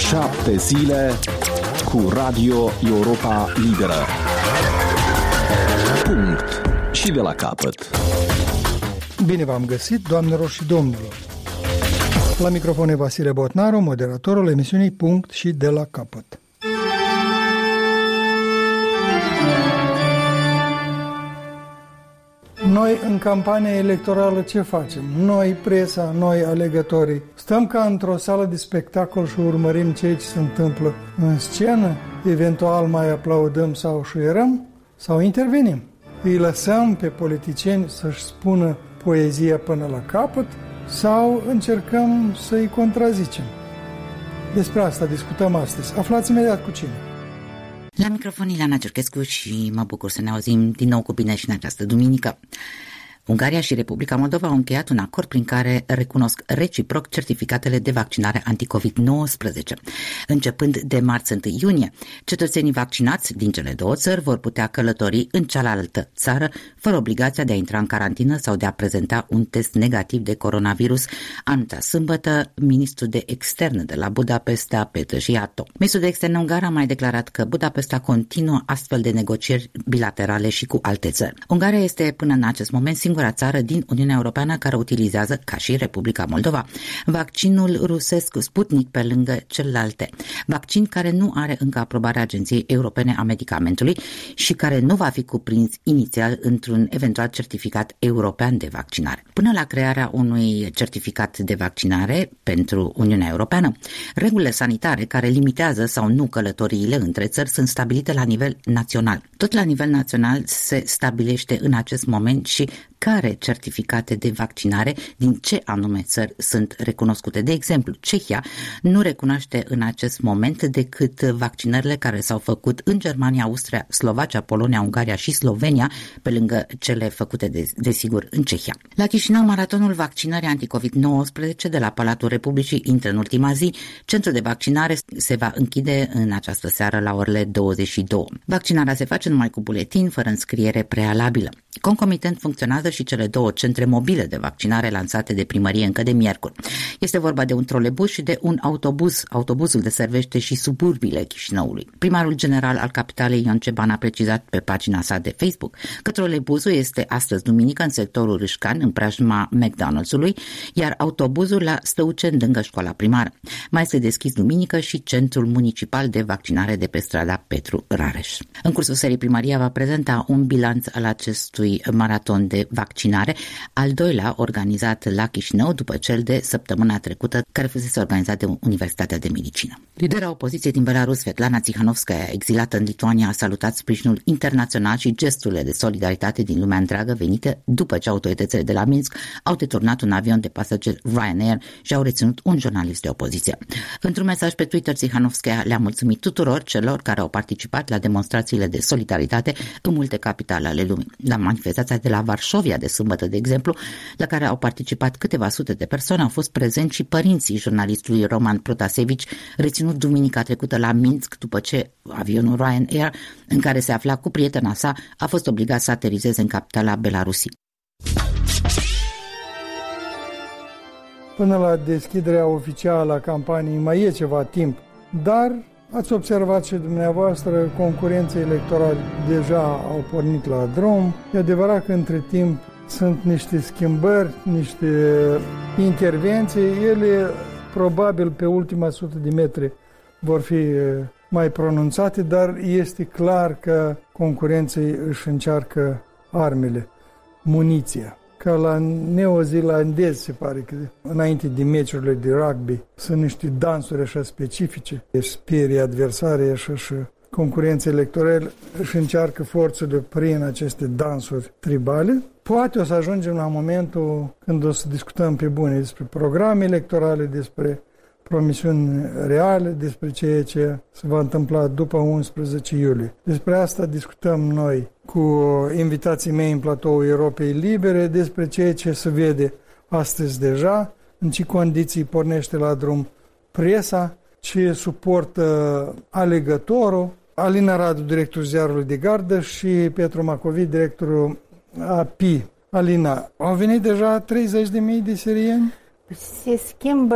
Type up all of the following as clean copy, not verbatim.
7 zile cu Radio Europa Liberă. Punct și de la capăt. Bine v-am găsit, doamnelor și domnilor. La microfon e Vasile Botnaru, moderatorul emisiunii Punct și de la capăt. Noi, în campania electorală, ce facem? Noi, presa, noi, alegătorii, stăm ca într-o sală de spectacol și urmărim ceea ce se întâmplă în scenă, eventual mai aplaudăm sau șuierăm, sau intervenim. Îi lăsăm pe politicieni să-și spună poezia până la capăt sau încercăm să-i contrazicem. Despre asta discutăm astăzi. Aflați imediat cu cine. La microfon Ileana Ciurchescu și mă bucur să ne auzim din nou cu bine și în această duminică. Ungaria și Republica Moldova au încheiat un acord prin care recunosc reciproc certificatele de vaccinare anti-COVID-19. Începând de marți 1 iunie, cetățenii vaccinați din cele două țări vor putea călători în cealaltă țară fără obligația de a intra în carantină sau de a prezenta un test negativ de coronavirus, anunța sâmbătă ministrul de externe de la Budapesta, Petr Szijjártó. Ministrul de externe ungar a mai declarat că Budapesta continuă astfel de negocieri bilaterale și cu alte țări. Ungaria este până în acest moment singura țară din Uniunea Europeană care utilizează, ca și Republica Moldova, vaccinul rusesc Sputnik pe lângă celelalte. Vaccin care nu are încă aprobarea Agenției Europene a Medicamentului și care nu va fi cuprins inițial într-un eventual certificat european de vaccinare. Până la crearea unui certificat de vaccinare pentru Uniunea Europeană, regulile sanitare care limitează sau nu călătoriile între țări sunt stabilite la nivel național. Tot la nivel național se stabilește în acest moment și care certificate de vaccinare din ce anume țări sunt recunoscute. De exemplu, Cehia nu recunoaște în acest moment decât vaccinările care s-au făcut în Germania, Austria, Slovacia, Polonia, Ungaria și Slovenia, pe lângă cele făcute desigur în Cehia. La Chișinău, maratonul vaccinării anti-COVID-19 de la Palatul Republicii intră în ultima zi. Centrul de vaccinare se va închide în această seară la orele 22. Vaccinarea se face numai cu buletin, fără înscriere prealabilă. Concomitent funcționează și cele două centre mobile de vaccinare lansate de primărie încă de miercuri. Este vorba de un trolebus și de un autobuz. Autobuzul deservește și suburbiile Chișinăului. Primarul general al capitalei Ion Ceban a precizat pe pagina sa de Facebook că trolebuzul este astăzi duminică în sectorul Râșcan, în preajma McDonald's-ului, iar autobuzul la Stăuceni, lângă școala primară. Mai este deschis duminică și centrul municipal de vaccinare de pe strada Petru Rareș. În cursul serii, primăria va prezenta un bilanț al acestui maraton de vaccinare, al doilea organizat la Chișinău după cel de săptămâna trecută, care fusese organizat de Universitatea de Medicină. Lidera opoziției din Belarus, Svetlana Tsikhanovskaya, exilată în Lituania, a salutat sprijinul internațional și gesturile de solidaritate din lumea întreagă venite după ce autoritățile de la Minsk au deturnat un avion de pasageri Ryanair și au reținut un jurnalist de opoziție. Într-un mesaj pe Twitter, Tsikhanovskaya le-a mulțumit tuturor celor care au participat la demonstrațiile de solidaritate în multe capitale ale lumii. La manifestația de la Varșovia de sâmbătă, de exemplu, la care au participat câteva sute de persoane, au fost prezenți și părinții jurnalistului Roman Protasevici, reținut duminica trecută la Minsk după ce avionul Ryanair, în care se afla cu prietena sa, a fost obligat să aterizeze în capitala Belarusii. Până la deschiderea oficială a campaniei mai e ceva timp, dar ați observat și dumneavoastră, concurența electorală deja au pornit la drum. E adevărat că între timp sunt niște schimbări, niște intervenții. Ele probabil pe ultima 100 de metri vor fi mai pronunțate, dar este clar că concurenții își încearcă armele, muniția. Ca la neozelandezi se pare că înainte de meciurile de rugby sunt niște dansuri așa specifice. Sperie adversarii așa și concurența electorală își încearcă forțele prin aceste dansuri tribale. Poate o să ajungem la momentul când o să discutăm pe bune despre programe electorale, despre promisiuni reale, despre ceea ce se va întâmpla după 11 iulie. Despre asta discutăm noi cu invitații mei în platoul Europei Libere, despre ceea ce se vede astăzi deja, în ce condiții pornește la drum presa, ce suportă alegătorul, Alina Radu, directorul Ziarului de Gardă, și Petru Macovii, directorul API. Alina, au venit deja 30.000 de sirieni? Se schimbă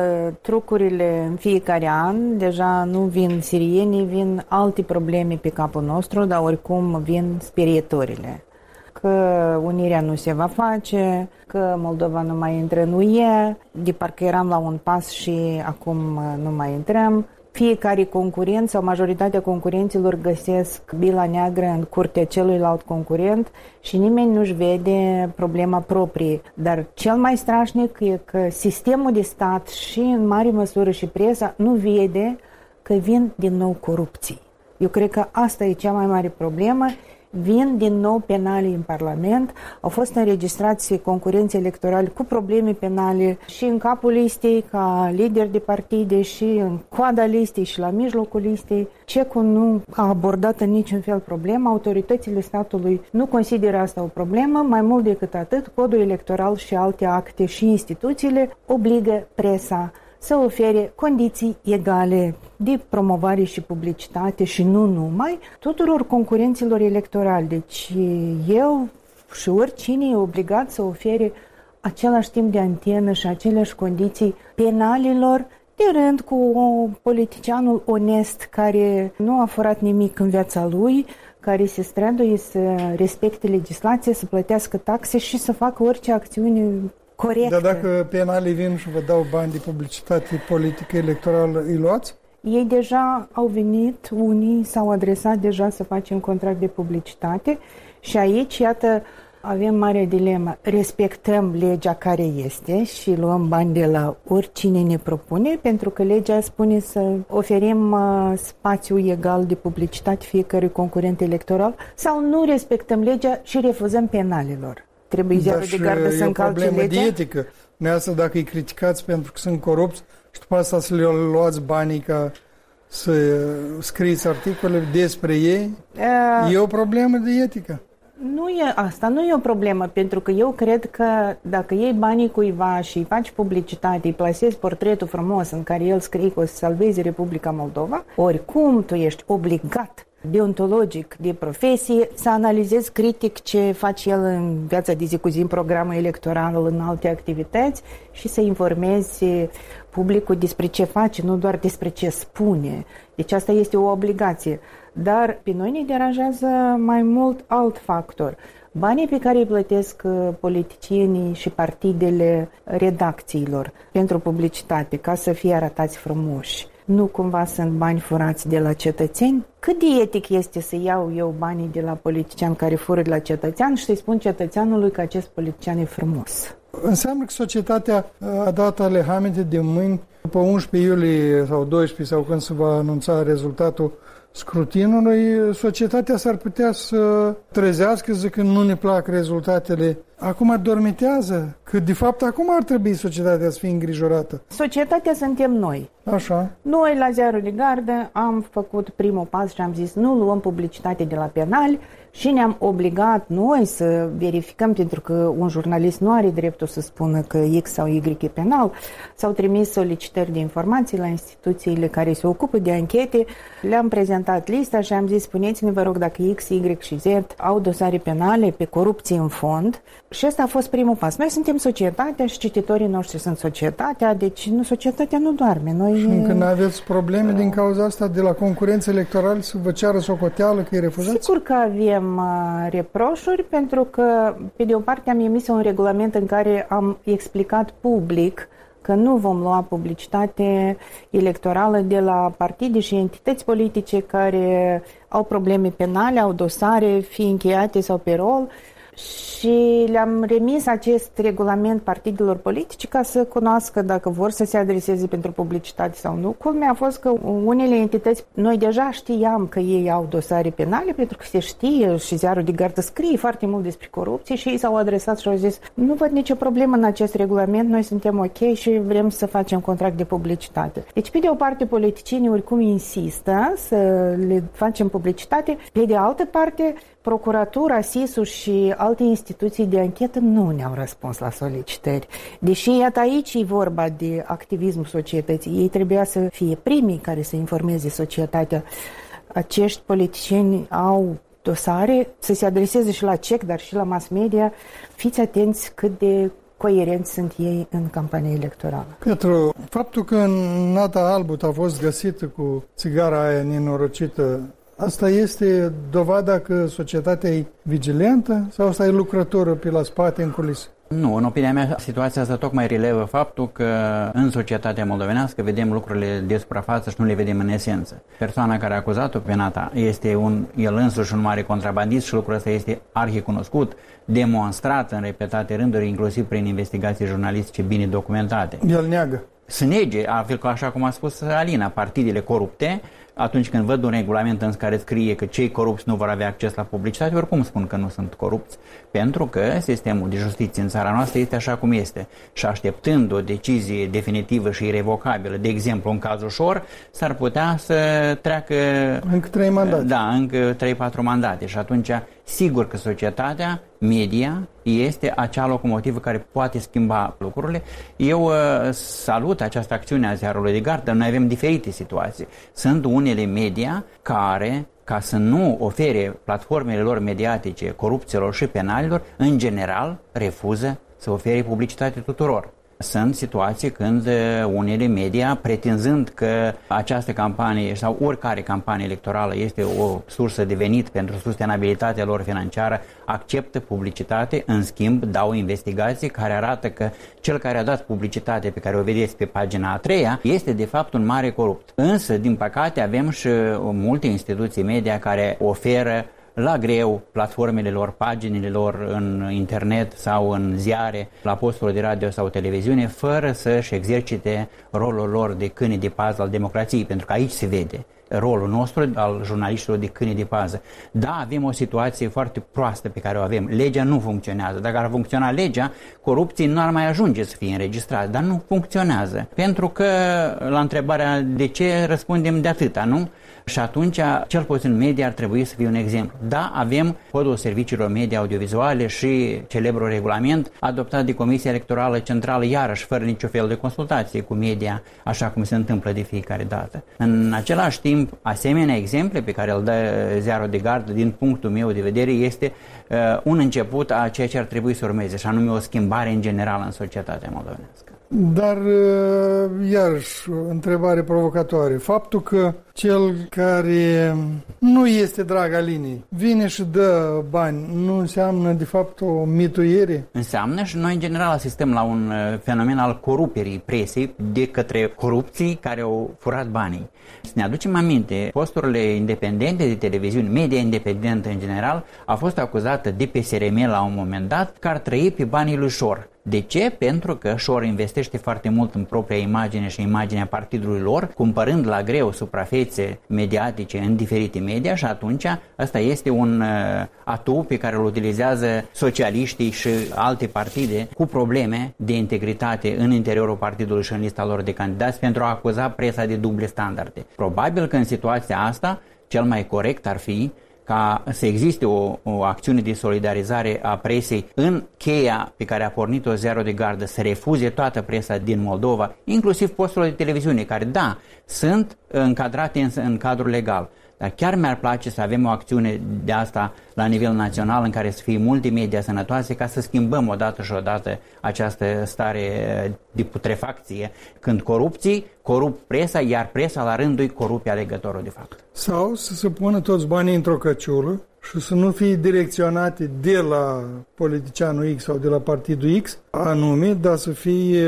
trucurile în fiecare an, deja nu vin sirienii, vin alte probleme pe capul nostru, dar oricum vin sperietorile. Că unirea nu se va face, că Moldova nu mai intră în UE, de parcă eram la un pas și acum nu mai intrăm. Fiecare concurent sau majoritatea concurenților găsesc bila neagră în curtea celuilalt concurent și nimeni nu-și vede problema proprie. Dar cel mai strașnic e că sistemul de stat și în mare măsură și presa nu vede că vin din nou corupții. Eu cred că asta e cea mai mare problemă. Vin din nou penale în Parlament, au fost înregistrați concurenți electorali cu probleme penale și în capul listei ca lideri de partide și în coada listei și la mijlocul listei. CEC-ul nu a abordat în niciun fel problema, autoritățile statului nu consideră asta o problemă, mai mult decât atât, codul electoral și alte acte și instituțiile obligă presa să ofere condiții egale de promovare și publicitate și nu numai tuturor concurenților electorali. Deci eu și oricine e obligat să ofere același timp de antenă și aceleași condiții penalilor, de rând cu politicianul onest care nu a furat nimic în viața lui, care se străduie să respecte legislația, să plătească taxe și să facă orice acțiune corectă. Dar dacă penalii vin și vă dau bani de publicitate politică electorală, îi luați? Ei deja au venit, unii s-au adresat deja să facem contract de publicitate și aici, iată, avem mare dilemă. Respectăm legea care este și luăm bani de la oricine ne propune, pentru că legea spune să oferim spațiu egal de publicitate fiecărui concurent electoral, sau nu respectăm legea și refuzăm penalilor. Trebuie ziarul de gardă să încalce legea? E o problemă de etică. Neasta dacă îi criticați pentru că sunt corupți și după asta să le luați banii ca să scrieți articole despre ei, e o problemă de etică. Asta nu e o problemă, pentru că eu cred că dacă iei banii cuiva și îi faci publicitate, îi plasezi portretul frumos în care el scrie că o să salveze Republica Moldova, oricum tu ești obligat deontologic de profesie să analizezi critic ce face el în viața de zi cu zi, în programul electoral, în alte activități și să informezi publicul despre ce face, nu doar despre ce spune. Deci asta este o obligație. Dar pe noi ne deranjează mai mult alt factor. Banii pe care îi plătesc politicienii și partidele redacțiilor pentru publicitate, ca să fie arătați frumoși, nu cumva sunt bani furați de la cetățeni? Cât de etic este să iau eu banii de la politician care fură de la cetățean și să-i spun cetățeanului că acest politician e frumos? Înseamnă că societatea a dat alehaminte de mâini după 11 iulie sau 12 sau când se va anunța rezultatul scrutinului, societatea s-ar putea să trezească zicând nu ne plac rezultatele. Acum dormitează, că de fapt acum ar trebui societatea să fie îngrijorată. Societatea suntem noi. Așa. Noi la Ziarul de Gardă am făcut primul pas și am zis nu luăm publicitate de la penali și ne-am obligat noi să verificăm, pentru că un jurnalist nu are dreptul să spună că X sau Y e penal. S-au trimis solicitări de informații la instituțiile care se ocupă de anchete. Le-am prezentat lista și am zis spuneți-ne vă rog dacă X, Y și Z au dosare penale pe corupție în fond. Și ăsta a fost primul pas. Noi suntem societatea și cititorii noștri sunt societatea, deci societatea nu doarme. Noi... Și încă nu aveți probleme din cauza asta de la concurență electorală să vă ceară socoteală că îi refuzați? Sigur că avem reproșuri, pentru că pe de o parte am emis un regulament în care am explicat public că nu vom lua publicitate electorală de la partide și entități politice care au probleme penale, au dosare, fie încheiate sau pe rol, și le-am remis acest regulament partidelor politice ca să cunoască dacă vor să se adreseze pentru publicitate sau nu. Culmea a fost că unele entități, noi deja știam că ei au dosare penale, pentru că se știe și Ziarul de Gardă scrie foarte mult despre corupție și ei s-au adresat și au zis nu văd nicio problemă în acest regulament, noi suntem ok și vrem să facem contract de publicitate. Deci, pe de o parte, politicienii oricum insistă să le facem publicitate, pe de altă parte, Procuratura, SIS-ul și alte instituții de anchetă nu ne-au răspuns la solicitări. Deși, iată, aici e vorba de activismul societății. Ei trebuia să fie primii care să informeze societatea. Acești politicieni au dosare, să se adreseze și la CEC, dar și la mass media. Fiți atenți cât de coerenți sunt ei în campania electorală. Petru, faptul că Nata Albut a fost găsită cu țigara aia nenorocită, asta este dovada că societatea e vigilentă sau asta e lucrătoră pe la spate în culise? Nu, în opinia mea, situația asta tocmai relevă faptul că în societatea moldovenească vedem lucrurile de suprafață și nu le vedem în esență. Persoana care a acuzat-o pe Nata este el însuși un mare contrabandist și lucrul ăsta este arhicunoscut, demonstrat în repetate rânduri, inclusiv prin investigații jurnalistice bine documentate. El neagă. Se nege, așa cum a spus Alina, partidele corupte, atunci când văd un regulament în care scrie că cei corupți nu vor avea acces la publicitate, oricum spun că nu sunt corupți, pentru că sistemul de justiție în țara noastră este așa cum este. Și așteptând o decizie definitivă și irrevocabilă, de exemplu în cazul Șor, s-ar putea să treacă încă 3 mandate. Da, încă 3-4 mandate și atunci sigur că societatea, media, este acea locomotivă care poate schimba lucrurile. Eu salut această acțiune a Ziarului de Gardă, noi avem diferite situații. Sunt unele media care, ca să nu ofere platformele lor mediatice corupților și penalilor, în general refuză să ofere publicitate tuturor. Sunt situații când unele media, pretinzând că această campanie sau oricare campanie electorală este o sursă de venit pentru sustenabilitatea lor financiară, acceptă publicitate, în schimb dau investigații care arată că cel care a dat publicitate pe care o vedeți pe pagina a 3-a este de fapt un mare corupt. Însă, din păcate, avem și multe instituții media care oferă la greu platformele lor, paginile lor în internet sau în ziare, la posturi de radio sau televiziune, fără să-și exercite rolul lor de câini de pază al democrației, pentru că aici se vede rolul nostru al jurnaliștilor de câini de pază. Da, avem o situație foarte proastă pe care o avem. Legea nu funcționează. Dacă ar funcționa legea, corupții nu ar mai ajunge să fie înregistrați, dar nu funcționează. Pentru că la întrebarea de ce răspundem de atâta, nu? Și atunci, cel puțin media ar trebui să fie un exemplu. Da, avem Codul Serviciilor Media Audiovizuale și celebrul regulament adoptat de Comisia Electorală Centrală, iarăși fără nicio fel de consultație cu media, așa cum se întâmplă de fiecare dată. În același timp, asemenea exemple pe care îl dă Ziarul de Gardă, din punctul meu de vedere, este un început a ceea ce ar trebui să urmeze, și anume o schimbare în general în societatea moldovenească. Dar, iarăși, o întrebare provocatoare. Faptul că cel care nu este drag Alinei vine și dă bani, nu înseamnă, de fapt, o mituire? Înseamnă, și noi, în general, asistăm la un fenomen al coruperii presei de către corupții care au furat banii. Să ne aducem aminte, posturile independente de televiziune, media independentă în general, a fost acuzată de PSRM la un moment dat că ar trăi pe banii lui Șor. De ce? Pentru că Șor investește foarte mult în propria imagine și imaginea partidului lor, cumpărând la greu suprafețe mediatice în diferite media, și atunci ăsta este un atu pe care îl utilizează socialiștii și alte partide cu probleme de integritate în interiorul partidului și în lista lor de candidați pentru a acuza presa de duble standarde. Probabil că în situația asta cel mai corect ar fi ca să existe o acțiune de solidarizare a presei în cheia pe care a pornit-o Ziarul de Gardă, să refuze toată presa din Moldova, inclusiv posturile de televiziune, care, da, sunt încadrate în cadrul legal. Dar chiar mi-ar place să avem o acțiune de asta la nivel național în care să fie multimedia sănătoase, ca să schimbăm odată și odată această stare de putrefacție, când corupții corup presa, iar presa la rândul îi corupe alegătorul de fapt. Sau să se pună toți banii într-o căciulă și să nu fie direcționate de la politicianul X sau de la partidul X anume, dar să fie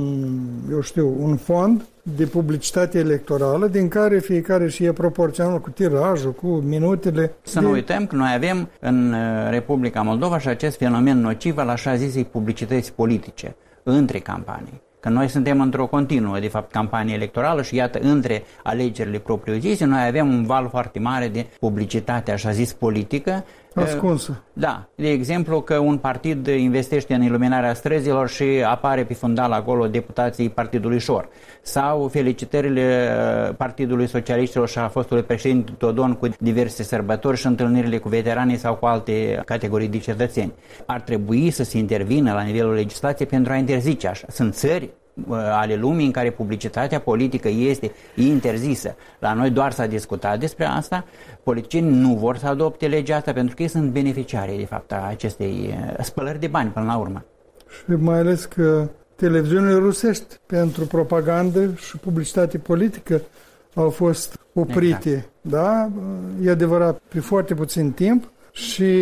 un fond de publicitate electorală din care fiecare și e proporțional cu tirajul, cu minutele. Să nu uităm că noi avem în Republica Moldova și acest fenomen nociv al așa zisei publicități politice între campanii. Că noi suntem într-o continuă, de fapt, campanie electorală și iată, între alegerile propriu-zise, noi avem un val foarte mare de publicitate, așa zis, politică. Ascunsă. Da. De exemplu, că un partid investește în iluminarea străzilor și apare pe fundal acolo deputații partidului Șor. Sau felicitările Partidului Socialiștilor și a fostului președinte Dodon cu diverse sărbători și întâlnirile cu veteranii sau cu alte categorii de cetățeni. Ar trebui să se intervină la nivelul legislației pentru a interzice așa. Sunt țări ale lumii în care publicitatea politică este interzisă. La noi doar s-a discutat despre asta. Politicienii nu vor să adopte legea asta pentru că ei sunt beneficiarii, de fapt, a acestei spălări de bani până la urmă. și mai ales că televiziunile rusești pentru propagandă și publicitate politică au fost oprite, exact. Da? E adevărat, pe foarte puțin timp și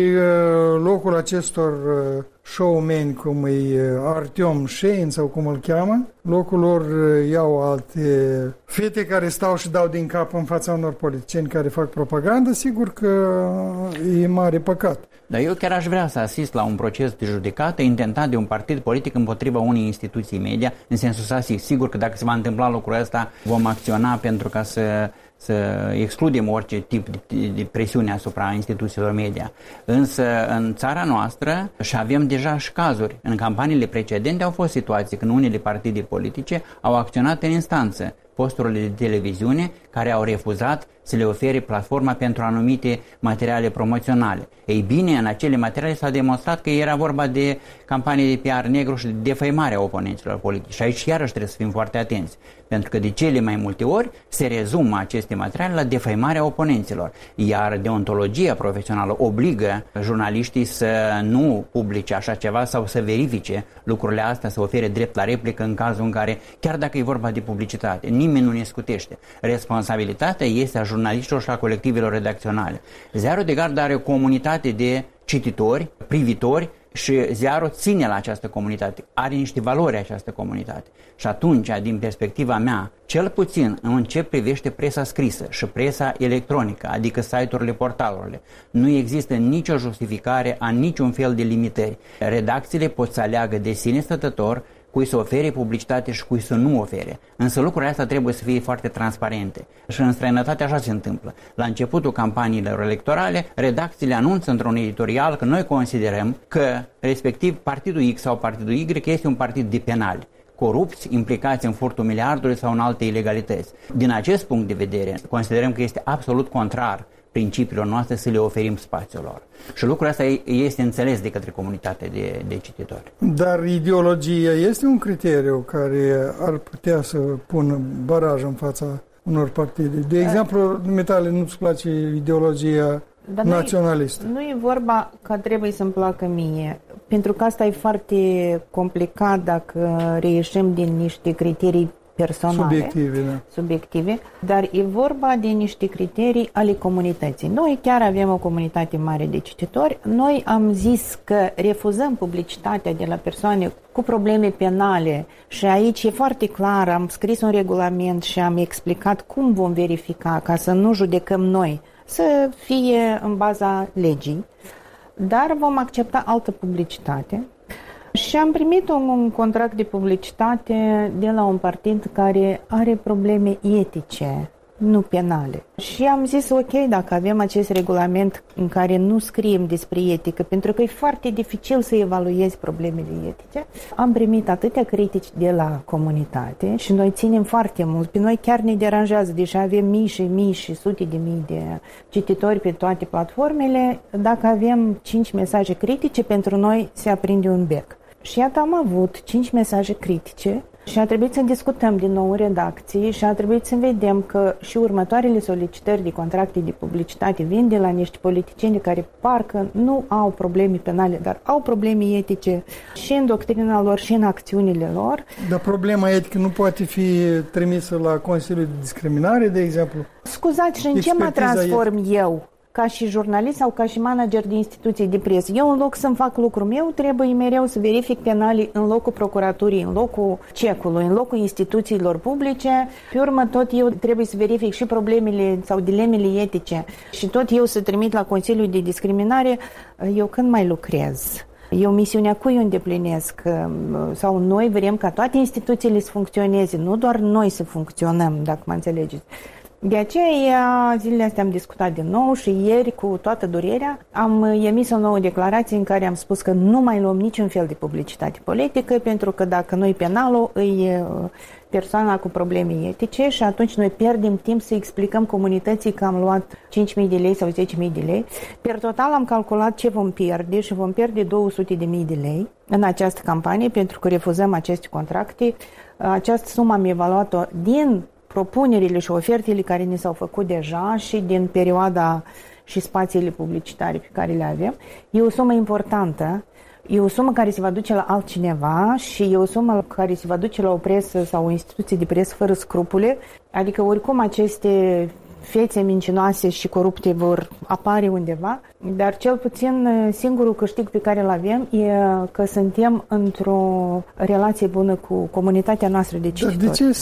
locul acestor showmeni, cum e Artyom Shein sau cum îl cheamă, locul lor iau alte fete care stau și dau din cap în fața unor politicieni care fac propagandă, sigur că e mare păcat. Dar eu chiar aș vrea să asist la un proces de judecată intentat de un partid politic împotriva unei instituții media, în sensul să sigur că dacă se va întâmpla lucrul ăsta, vom acționa pentru ca să excludem orice tip de presiune asupra instituțiilor media. Însă în țara noastră și avem deja și cazuri. În campaniile precedente au fost situații când unele partide politice au acționat în instanță posturile de televiziune care au refuzat să le ofere platforma pentru anumite materiale promoționale. Ei bine, în acele materiale s-a demonstrat că era vorba de campanii de PR negru și de defăimarea oponenților politici. Și aici iarăși trebuie să fim foarte atenți, pentru că de cele mai multe ori se rezumă aceste materiale la defăimarea oponenților. Iar deontologia profesională obligă jurnaliștii să nu publice așa ceva sau să verifice lucrurile astea, să ofere drept la replică în cazul în care, chiar dacă e vorba de publicitate, nimeni nu ne scutește. Responsabilitatea este a jurnaliștilor și a colectivelor redacționale. Ziarul de Gardă are o comunitate de cititori, privitori și ziarul ține la această comunitate. Are niște valori această comunitate. Și atunci, din perspectiva mea, cel puțin în ce privește presa scrisă și presa electronică, adică site-urile, portalurile, nu există nicio justificare a niciun fel de limitări. Redacțiile pot să aleagă de sine stătător cui să ofere publicitate și cui să nu ofere. Însă lucrurile astea trebuie să fie foarte transparente. Și în străinătate așa se întâmplă. La începutul campaniilor electorale, redacțiile anunță într-un editorial că noi considerăm că respectiv partidul X sau partidul Y este un partid de penali, corupți, implicați în furtul miliardului sau în alte ilegalități. Din acest punct de vedere, considerăm că este absolut contrar principiilor noastre să le oferim spațiul lor. Și lucrul ăsta este înțeles de către comunitatea de cititori. Dar ideologia este un criteriu care ar putea să pună baraj în fața unor partide. De exemplu, dumitale, nu-ți place ideologia naționalistă? Nu e vorba că trebuie să-mi placă mie, pentru că asta e foarte complicat dacă reieșim din niște criterii personale, subiective, dar e vorba de niște criterii ale comunității. Noi chiar avem o comunitate mare de cititori. Noi am zis că refuzăm publicitatea de la persoane cu probleme penale și aici e foarte clar, am scris un regulament și am explicat cum vom verifica ca să nu judecăm noi, să fie în baza legii, dar vom accepta altă publicitate. Și am primit un contract de publicitate de la un partid care are probleme etice, nu penale. Și am zis, ok, dacă avem acest regulament în care nu scriem despre etică, pentru că e foarte dificil să evaluezi problemele etice, am primit atâtea critici de la comunitate și noi ținem foarte mult. Pe noi chiar ne deranjează, deși avem mii și mii și sute de mii de cititori pe toate platformele, dacă avem 5 mesaje critice, pentru noi se aprinde un bec. Și iată, am avut 5 mesaje critice și a trebuit să discutăm din nou în redacții și a trebuit să vedem că și următoarele solicitări de contracte de publicitate vin de la niște politicieni care parcă nu au probleme penale, dar au probleme etice și în doctrina lor și în acțiunile lor. Dar problema etică nu poate fi trimisă la Consiliul de Discriminare, de exemplu? Scuzați, și în ce mă transform eu? Ca și jurnalist sau ca și manager de instituții de presă. Eu, în loc să-mi fac lucrul meu, trebuie mereu să verific penalii în locul procuraturii, în locul cecului, în locul instituțiilor publice. Pe urmă, tot eu trebuie să verific și problemele sau dilemele etice și tot eu să trimit la Consiliul de Discriminare. Eu când mai lucrez? Eu misiunea cui o îndeplinesc? Sau noi vrem ca toate instituțiile să funcționeze, nu doar noi să funcționăm, dacă mă înțelegeți. De aceea, zilele astea am discutat din nou și ieri, cu toată durerea, am emis o nouă declarație în care am spus că nu mai luăm niciun fel de publicitate politică, pentru că dacă noi penalul, îi persoana cu probleme etice și atunci noi pierdem timp să explicăm comunității că am luat 5.000 de lei sau 10.000 de lei. Per total am calculat ce vom pierde și vom pierde 200.000 de lei în această campanie, pentru că refuzăm aceste contracte. Această sumă am evaluat-o din propunerile și ofertele care ni s-au făcut deja și din perioada și spațiile publicitare pe care le avem. E o sumă importantă E o sumă care se va duce la altcineva și e o sumă care se va duce la o presă sau o instituție de presă fără scrupule. Adică oricum aceste fețe mincinoase și corupte vor apare undeva, dar cel puțin singurul câștig pe care îl avem e că suntem într-o relație bună cu comunitatea noastră de cititori. Dar de ce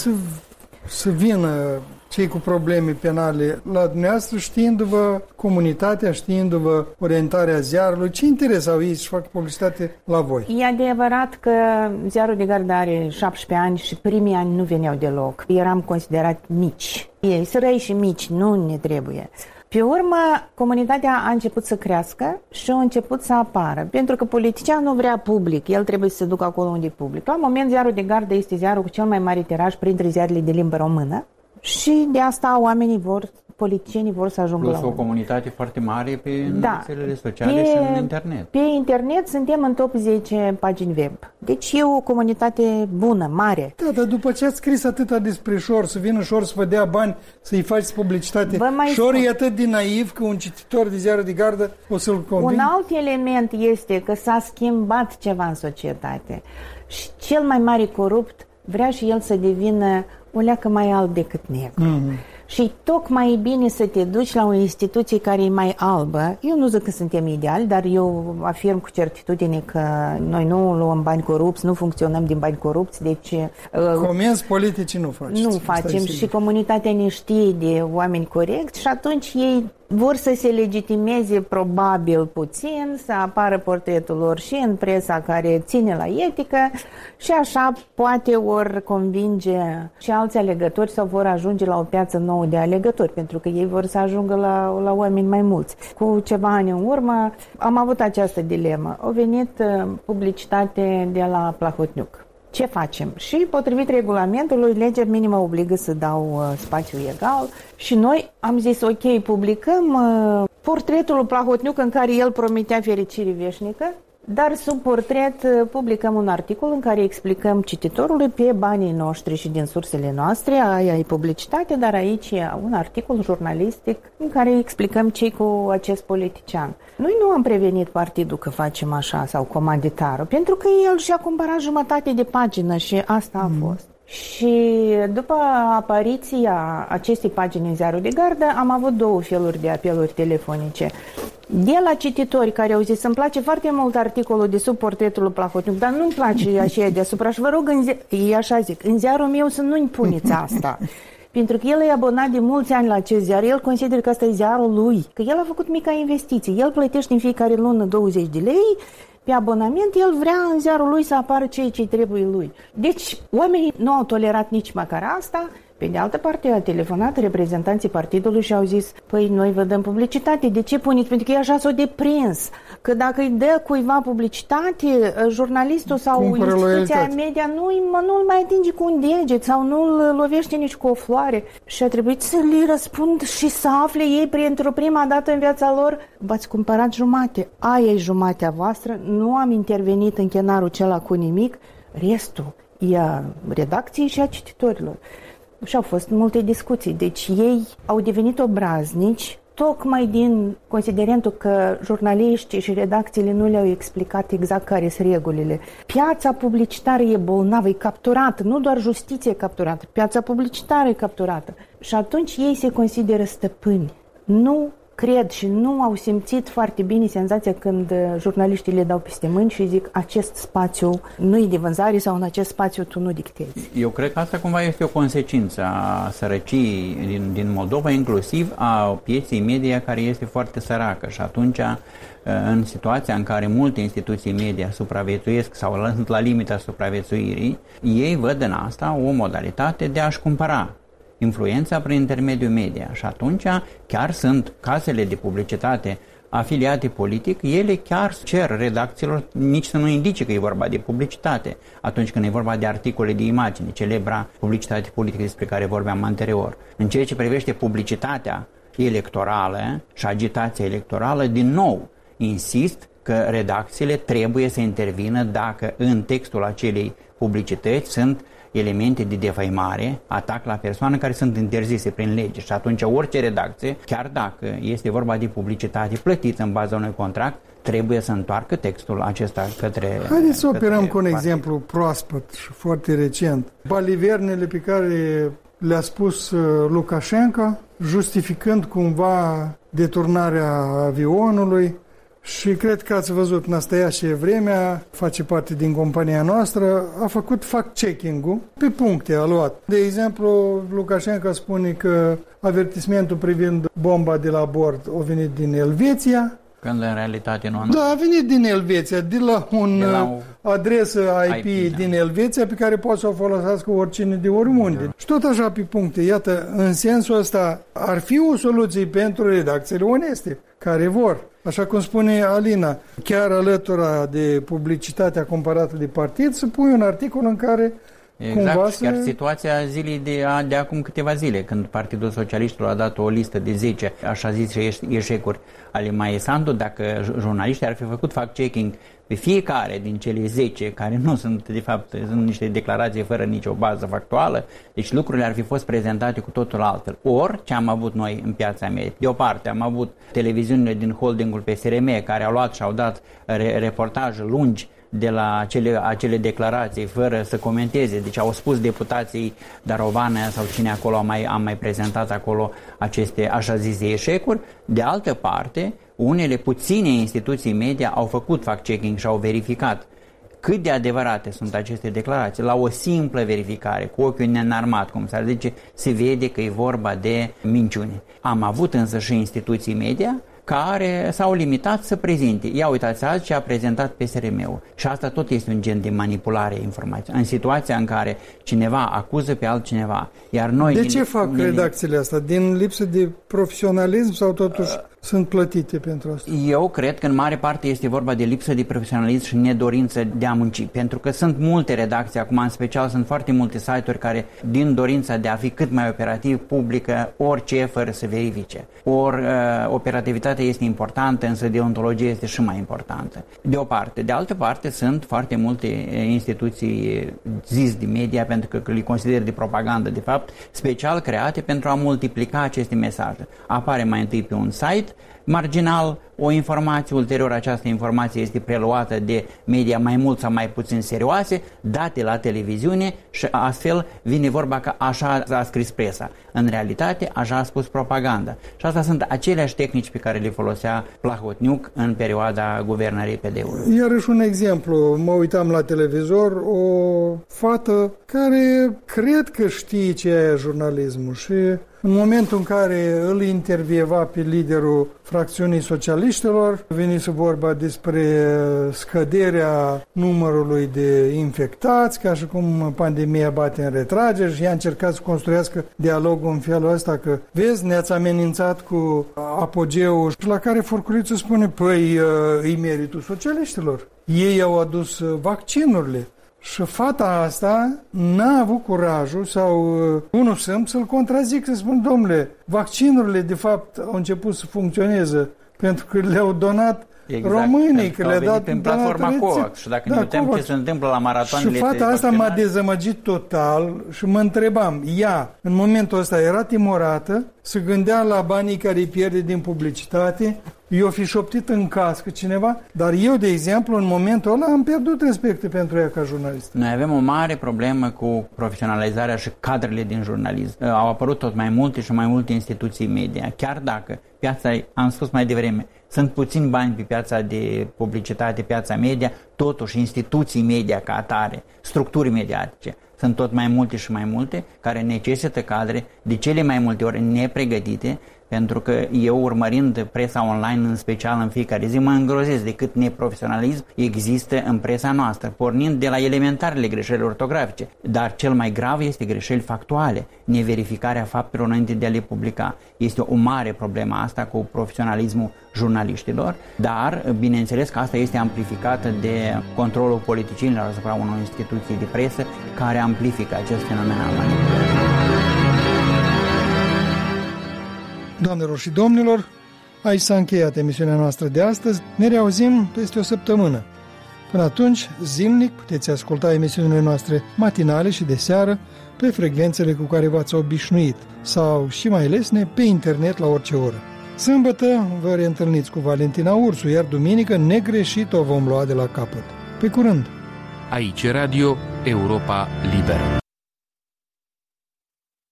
să vină cei cu probleme penale la dumneavoastră, știindu-vă comunitatea, știindu-vă orientarea ziarului? Ce interes au ei să facă publicitate la voi? E adevărat că Ziarul de Gardă are 17 ani și primii ani nu veneau deloc. Eram considerat mici. Ei, sărăi și mici, nu ne trebuie. Pe urmă, comunitatea a început să crească și a început să apară. Pentru că politicianul nu vrea public, el trebuie să se ducă acolo unde e public. La moment, Ziarul de Gardă este ziarul cu cel mai mare tiraj printre ziarele de limbă română. Și de asta politicienii vor să ajungă Plus la o comunitate foarte mare pe rețelele sociale pe, și în internet. Pe internet suntem în top 10 pagini web. Deci e o comunitate bună, mare. Da, dar după ce ați scris atâta despre Șor, să vină Șor să vă dea bani, să-i faci publicitate, Șor e atât de naiv că un cititor de Ziarul de Gardă o să-l convingă? Un alt element este că s-a schimbat ceva în societate. Și cel mai mare corupt vrea și el să devină o leacă mai alb decât negru. Și tocmai e bine să te duci la o instituție care e mai albă. Eu nu zic că suntem ideali, dar eu afirm cu certitudine că noi nu luăm bani corupți, nu funcționăm din bani corupți, deci... Comenzi politici nu faceți. Nu facem și comunitatea ne știe de oameni corecți și atunci ei vor să se legitimeze probabil puțin, să apară portretul lor și în presa care ține la etică și așa poate ori convinge și alți alegători sau vor ajunge la o piață nouă de alegători, pentru că ei vor să ajungă la oameni mai mulți. Cu ceva ani în urmă am avut această dilemă. A venit publicitate de la Plahotniuc. Ce facem? Și potrivit regulamentului, legea minimă obligă să dau spațiu egal și noi am zis, ok, publicăm portretul lui Plahotniuc în care el promitea fericire veșnică, dar sub portret publicăm un articol în care explicăm cititorului pe banii noștri și din sursele noastre, aia e publicitate, dar aici e un articol jurnalistic în care explicăm ce cu acest politician. Noi nu am prevenit partidul că facem așa sau comanditarul, pentru că el și-a cumpărat jumătate de pagină și asta a fost. Și după apariția acestei pagini în Ziarul de Gardă am avut două feluri de apeluri telefonice. De la cititori care au zis, îmi place foarte mult articolul de sub portretul lui Plahotniuc, dar nu-mi place așa deasupra și vă rog, ei așa zic, în ziarul meu să nu-mi puneți asta. Pentru că el e abonat de mulți ani la acest ziar, el consideră că asta e ziarul lui, că el a făcut mica investiție, el plătește în fiecare lună 20 de lei, pe abonament, el vrea în ziarul lui să apară ceea ce trebuie lui. Deci, oamenii nu au tolerat nici măcar asta. Pe de altă parte, a telefonat reprezentanții partidului și au zis, păi noi vă dăm publicitate, de ce puneți? Pentru că e așa s-o deprins, că dacă îi dă cuiva publicitate, jurnalistul sau instituția media nu-l mai atinge cu un deget sau nu-l lovește nici cu o floare. Și a trebuit să le răspund și să afle ei pentru prima dată în viața lor, v-ați cumpărat jumate, aia e jumatea voastră, nu am intervenit în chenarul acela cu nimic, restul e a redacției și a cititorilor. Și au fost multe discuții. Deci ei au devenit obraznici tocmai din considerentul că jurnaliștii și redacțiile nu le-au explicat exact care sunt regulile. Piața publicitară e bolnavă, e capturată, nu doar justiția e capturată, piața publicitară e capturată. Și atunci ei se consideră stăpâni. Nu cred și nu au simțit foarte bine senzația când jurnaliștii le dau peste mâini și zic acest spațiu nu e de vânzare sau în acest spațiu tu nu dictezi. Eu cred că asta cumva este o consecință a sărăciei din Moldova, inclusiv a pieței media care este foarte săracă și atunci în situația în care multe instituții media supraviețuiesc sau sunt la limita supraviețuirii, ei văd în asta o modalitate de a-și cumpăra influența prin intermediul media și atunci chiar sunt casele de publicitate afiliate politic, ele chiar cer redacțiilor nici să nu indice că e vorba de publicitate atunci când e vorba de articole de imagine, celebra publicitate politică despre care vorbeam anterior. În ceea ce privește publicitatea electorală și agitația electorală, din nou insist că redacțiile trebuie să intervină dacă în textul acelei publicități sunt elemente de defăimare, atac la persoane care sunt interzise prin lege și atunci orice redacție, chiar dacă este vorba de publicitate plătită în baza unui contract, trebuie să întoarcă textul acesta către... Haideți să operăm cu un exemplu proaspăt și foarte recent. Balivernele pe care le-a spus Lukashenko, justificând cumva deturnarea avionului, și cred că ați văzut, Nastaia Vremea, face parte din compania noastră, a făcut fact-checking-ul pe puncte, a luat. De exemplu, Lukashenko spune că avertismentul privind bomba de la bord a venit din Elveția, când în realitate nu... Da, a venit din Elveția, de la o adresă IP din Elveția pe care poate să o folosească oricine de oriunde. Da. Și tot așa pe puncte. Iată, în sensul ăsta ar fi o soluție pentru redacțiile oneste, care vor. Așa cum spune Alina, chiar alătura de publicitatea comparată de partid, să pui un articol în care exact, chiar situația zilei de acum câteva zile, când Partidul Socialiștilor a dat o listă de 10, așa zise, eșecuri ale Maia Sandu, dacă jurnaliștii ar fi făcut fact-checking pe fiecare din cele 10, care nu sunt, de fapt, sunt niște declarații fără nicio bază factuală, deci lucrurile ar fi fost prezentate cu totul altfel. Ori, ce am avut noi în piața mea, de o parte am avut televiziunile din holdingul PSRM, care au luat și au dat reportaje lungi de la acele declarații fără să comenteze. Deci au spus deputații Darovană sau cine acolo am mai prezentat acolo aceste așa zise eșecuri. De altă parte, unele puține instituții media au făcut fact-checking și au verificat cât de adevărate sunt aceste declarații. La o simplă verificare, cu ochiul neînarmat, cum s-ar zice, se vede că e vorba de minciune. Am avut însă și instituții media care s-au limitat să prezinte. Ia uitați azi ce a prezentat PSRM-ul. Și asta tot este un gen de manipulare a informației. În situația în care cineva acuză pe altcineva, iar noi... De ce fac redacțiile astea? Din lipsă de profesionalism sau totuși sunt plătite pentru asta? Eu cred că în mare parte este vorba de lipsă de profesionalism și nedorință de a munci. Pentru că sunt multe redacții, acum în special sunt foarte multe site-uri care, din dorința de a fi cât mai operativ, publică orice fără să verifice. Ori operativitatea este importantă, însă deontologia este și mai importantă. De o parte. De altă parte, sunt foarte multe instituții zis de media, pentru că le consider de propagandă, de fapt, special create pentru a multiplica aceste mesaje. Apare mai întâi pe un site marginal o informație, ulterior această informație este preluată de media mai mult sau mai puțin serioase, date la televiziune și astfel vine vorba că așa a scris presa. În realitate, așa a spus propaganda. Și asta sunt aceleași tehnici pe care le folosea Plahotniuc în perioada guvernării PD-ului. Iarăși un exemplu, mă uitam la televizor, o fată care cred că știe ce e jurnalismul și în momentul în care îl intervieva pe liderul fracțiunii socialiștilor, venise vorba despre scăderea numărului de infectați, ca și cum pandemia bate în retragere și ea a încercat să construiască dialogul în felul ăsta că, vezi, ne-ați amenințat cu apogeul, și la care Furculiță spune, păi, e meritul socialiștilor. Ei au adus vaccinurile. Și fata asta n-a avut curajul sau unul să-l contrazic, să spun, domnule, vaccinurile de fapt au început să funcționeze pentru că le-au donat românii, că le-au dat în platforma COVAX. Și dacă ne uităm ce se întâmplă la maratoanele... Și fata asta m-a dezamăgit total și mă întrebam, ea, în momentul ăsta era timorată, se gândea la banii care îi pierde din publicitate, eu fi șoptit în cască cineva, dar eu, de exemplu, în momentul ăla am pierdut respectul pentru ea ca jurnalist. Noi avem o mare problemă cu profesionalizarea și cadrele din jurnalism. Au apărut tot mai multe și mai multe instituții media. Chiar dacă piața, am spus mai devreme, sunt puțini bani pe piața de publicitate, piața media, totuși instituții media ca atare, structuri mediatice, sunt tot mai multe și mai multe care necesită cadre de cele mai multe ori nepregătite, pentru că eu, urmărind presa online, în special în fiecare zi, mă îngrozesc de cât neprofesionalism există în presa noastră, pornind de la elementarele greșeli ortografice. Dar cel mai grav este greșeli factuale, neverificarea faptelor înainte de a le publica. Este o mare problemă asta cu profesionalismul jurnaliștilor, dar bineînțeles că asta este amplificată de controlul politicienilor asupra unor instituții de presă care amplifică acest fenomen al manipulării. Doamnelor și domnilor, aici s-a încheiat emisiunea noastră de astăzi. Ne reauzim peste o săptămână. Până atunci, zilnic puteți asculta emisiunile noastre matinale și de seară pe frecvențele cu care v-ați obișnuit sau, și mai lesne, pe internet la orice oră. Sâmbătă vă reîntâlniți cu Valentina Ursu, iar duminică negreșit o vom lua de la capăt. Pe curând! Aici Radio Europa Liberă.